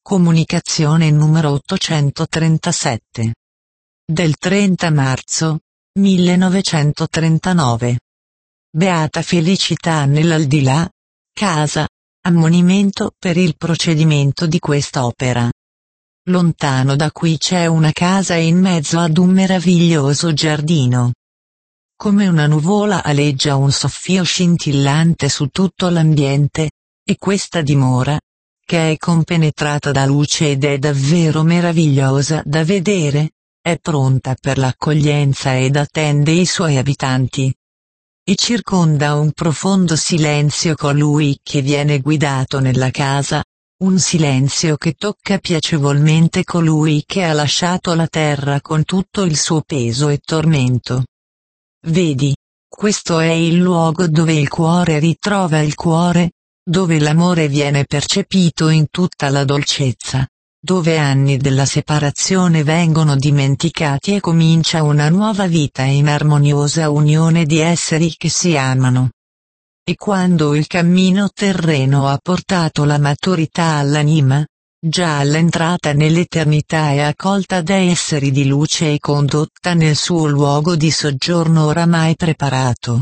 Comunicazione numero 837. Del 30 marzo 1939. Beata felicità nell'aldilà, casa, ammonimento per il procedimento di quest'opera. Lontano da qui c'è una casa in mezzo ad un meraviglioso giardino. Come una nuvola aleggia un soffio scintillante su tutto l'ambiente, e questa dimora, che è compenetrata da luce ed è davvero meravigliosa da vedere, è pronta per l'accoglienza ed attende i suoi abitanti. E circonda un profondo silenzio colui che viene guidato nella casa, un silenzio che tocca piacevolmente colui che ha lasciato la terra con tutto il suo peso e tormento. Vedi, questo è il luogo dove il cuore ritrova il cuore, dove l'amore viene percepito in tutta la dolcezza, dove anni della separazione vengono dimenticati e comincia una nuova vita in armoniosa unione di esseri che si amano. E quando il cammino terreno ha portato la maturità all'anima, già all'entrata nell'eternità è accolta da esseri di luce e condotta nel suo luogo di soggiorno oramai preparato.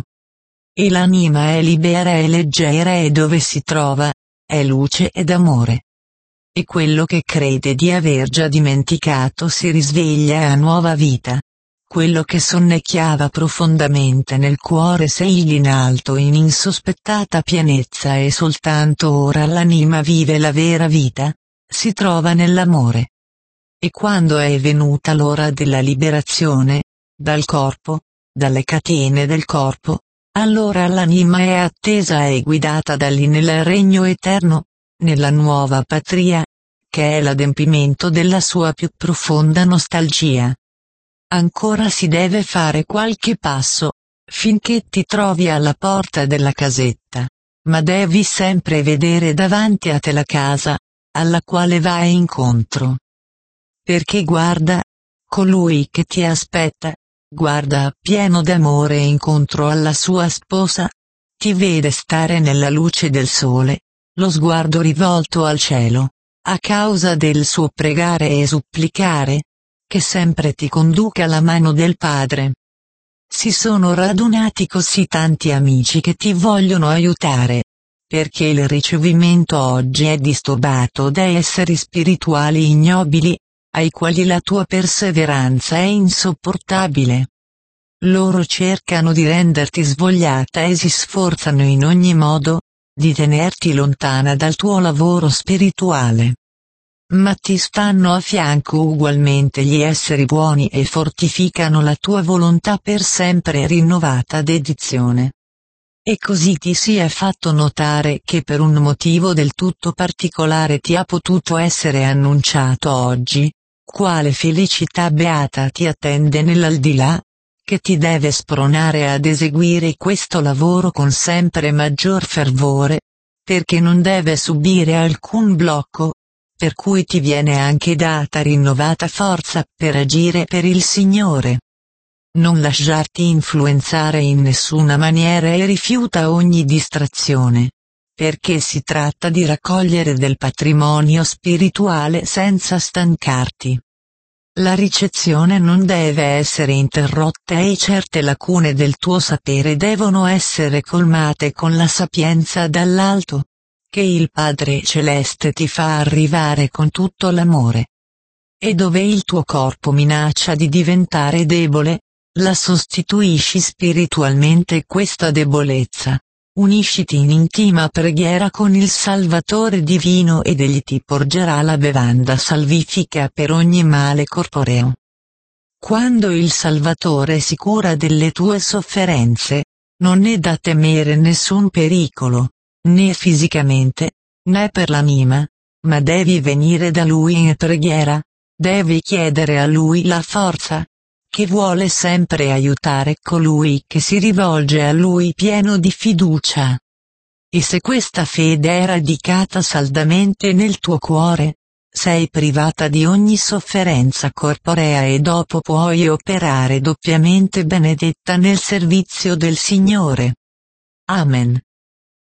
E l'anima è libera e leggera e dove si trova, è luce ed amore. E quello che crede di aver già dimenticato si risveglia a nuova vita. Quello che sonnecchiava profondamente nel cuore sceglie in alto in insospettata pienezza e soltanto ora l'anima vive la vera vita, si trova nell'amore. E quando è venuta l'ora della liberazione, dal corpo, dalle catene del corpo, allora l'anima è attesa e guidata da lì nel regno eterno, nella nuova patria, che è l'adempimento della sua più profonda nostalgia. Ancora si deve fare qualche passo, finché ti trovi alla porta della casetta, ma devi sempre vedere davanti a te la casa, alla quale vai incontro. Perché guarda, colui che ti aspetta, guarda pieno d'amore incontro alla sua sposa, ti vede stare nella luce del sole, lo sguardo rivolto al cielo, a causa del suo pregare e supplicare, che sempre ti conduca la mano del Padre. Si sono radunati così tanti amici che ti vogliono aiutare, perché il ricevimento oggi è disturbato da esseri spirituali ignobili, ai quali la tua perseveranza è insopportabile. Loro cercano di renderti svogliata e si sforzano in ogni modo di tenerti lontana dal tuo lavoro spirituale. Ma ti stanno a fianco ugualmente gli esseri buoni e fortificano la tua volontà per sempre rinnovata dedizione. E così ti si è fatto notare che per un motivo del tutto particolare ti ha potuto essere annunciato oggi, quale felicità beata ti attende nell'aldilà, che ti deve spronare ad eseguire questo lavoro con sempre maggior fervore, perché non deve subire alcun blocco, per cui ti viene anche data rinnovata forza per agire per il Signore. Non lasciarti influenzare in nessuna maniera e rifiuta ogni distrazione, perché si tratta di raccogliere del patrimonio spirituale senza stancarti. La ricezione non deve essere interrotta e certe lacune del tuo sapere devono essere colmate con la sapienza dall'alto, che il Padre Celeste ti fa arrivare con tutto l'amore. E dove il tuo corpo minaccia di diventare debole, la sostituisci spiritualmente questa debolezza. Unisciti in intima preghiera con il Salvatore divino ed egli ti porgerà la bevanda salvifica per ogni male corporeo. Quando il Salvatore si cura delle tue sofferenze, non è da temere nessun pericolo, né fisicamente, né per l'anima, ma devi venire da Lui in preghiera, devi chiedere a Lui la forza, che vuole sempre aiutare colui che si rivolge a Lui pieno di fiducia. E se questa fede è radicata saldamente nel tuo cuore, sei privata di ogni sofferenza corporea e dopo puoi operare doppiamente benedetta nel servizio del Signore. Amen.